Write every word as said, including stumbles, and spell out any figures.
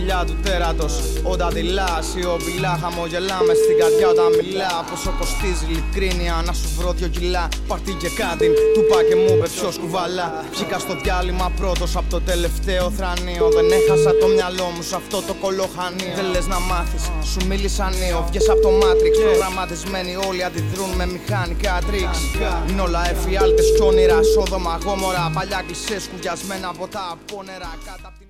δουλειά του τέρατος. Όταν δειλά, σιωπηλά, χαμογελάμε στην καρδιά όταν μιλά. Πόσο κοστίζει ειλικρίνεια να σου βρω δυο κιλά. Πάρτι και κάτι, του πά και μου είπε ποιος κουβαλά. Βγήκα στο διάλειμμα πρώτος από το τελευταίο θρανείο. Δεν έχασα το μυαλό μου σε αυτό το κολοχανίο. Δεν λες να μάθεις, σου μίλησα νέο. Βγες από το Matrix, προγραμματισμένοι όλοι αντιδρούν με μηχανικά τρίξ. Είναι όλα εφιάλτες κι όνειρα, σόδομα γόμορα. Παλιά κλισές σκουριασμένα από τα απόνερα.